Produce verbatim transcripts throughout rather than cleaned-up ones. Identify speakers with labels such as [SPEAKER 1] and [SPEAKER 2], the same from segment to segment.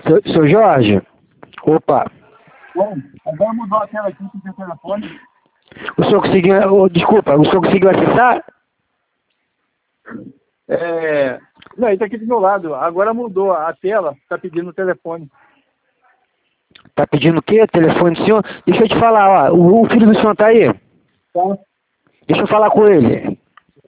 [SPEAKER 1] Seu, seu Jorge? Opa.
[SPEAKER 2] Bom, agora mudou a tela aqui com o seu telefone.
[SPEAKER 1] O senhor conseguiu... oh, desculpa, o senhor conseguiu acessar?
[SPEAKER 2] É... Não, ele está aqui do meu lado. Agora mudou a tela, está pedindo o telefone.
[SPEAKER 1] Tá pedindo o quê? Telefone do senhor? Deixa eu te falar, ó. O, o filho do senhor tá aí?
[SPEAKER 2] Tá.
[SPEAKER 1] Deixa eu falar com ele.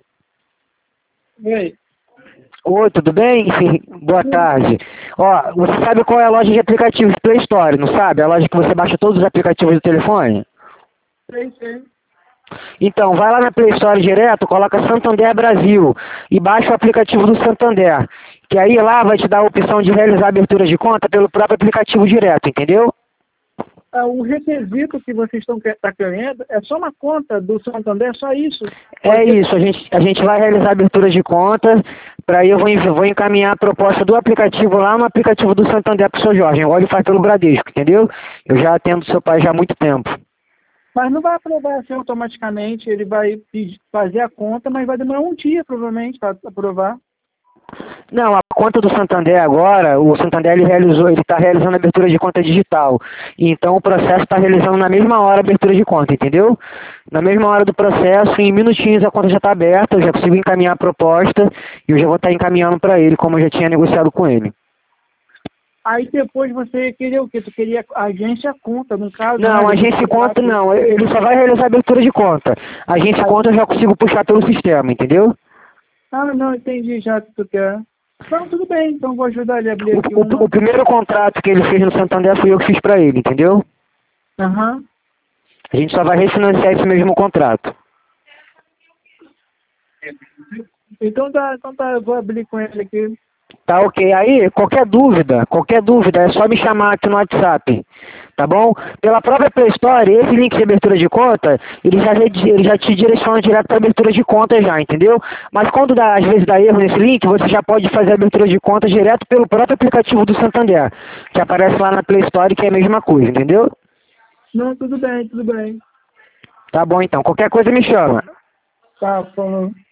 [SPEAKER 2] E aí?
[SPEAKER 1] Oi, tudo bem? Boa tarde. Ó, você sabe qual é a loja de aplicativos Play Store, não sabe? A loja que você baixa todos os aplicativos do telefone?
[SPEAKER 2] Sei, sei.
[SPEAKER 1] Então, vai lá na Play Store direto, coloca Santander Brasil e baixa o aplicativo do Santander. Que aí lá vai te dar a opção de realizar abertura de conta pelo próprio aplicativo direto, entendeu?
[SPEAKER 2] Ah, o requisito que vocês estão tá querendo é só uma conta do Santander, só isso?
[SPEAKER 1] É isso, a gente, a gente vai realizar a abertura de conta, para aí eu vou, vou encaminhar a proposta do aplicativo lá no aplicativo do Santander para o seu Jorge. O óleo faz pelo Bradesco, entendeu? Eu já atendo seu pai já há muito tempo.
[SPEAKER 2] Mas não vai aprovar assim automaticamente, ele vai pedir, fazer a conta, mas vai demorar um dia provavelmente para aprovar.
[SPEAKER 1] Não, a conta do Santander agora, o Santander ele realizou, ele está realizando a abertura de conta digital. Então o processo está realizando na mesma hora a abertura de conta, entendeu? Na mesma hora do processo, em minutinhos a conta já está aberta, eu já consigo encaminhar a proposta e eu já vou estar encaminhando para ele, como eu já tinha negociado com ele.
[SPEAKER 2] Aí depois você queria o quê? Tu queria agência conta, no caso?
[SPEAKER 1] Não,
[SPEAKER 2] né?
[SPEAKER 1] agência conta não, ele só vai realizar a abertura de conta. Agência conta eu já consigo puxar pelo sistema, entendeu?
[SPEAKER 2] Ah, não, entendi já que tu quer. Não, tudo bem, então vou ajudar ele a abrir aqui
[SPEAKER 1] O,
[SPEAKER 2] uma.
[SPEAKER 1] o, o primeiro contrato que ele fez no Santander fui eu que fiz para ele, entendeu?
[SPEAKER 2] Aham. Uhum.
[SPEAKER 1] A gente só vai refinanciar esse mesmo contrato.
[SPEAKER 2] Então tá, então tá, eu vou abrir com ele aqui.
[SPEAKER 1] Tá ok. Aí, qualquer dúvida, qualquer dúvida, é só me chamar aqui no WhatsApp, tá bom? Pela própria Play Store, esse link de abertura de conta, ele já, ele já te direciona direto para abertura de conta já, entendeu? Mas quando dá, às vezes dá erro nesse link, você já pode fazer a abertura de conta direto pelo próprio aplicativo do Santander, que aparece lá na Play Store, que é a mesma coisa, entendeu?
[SPEAKER 2] Não, tudo bem, tudo bem.
[SPEAKER 1] Tá bom então, qualquer coisa me chama.
[SPEAKER 2] Tá, falando.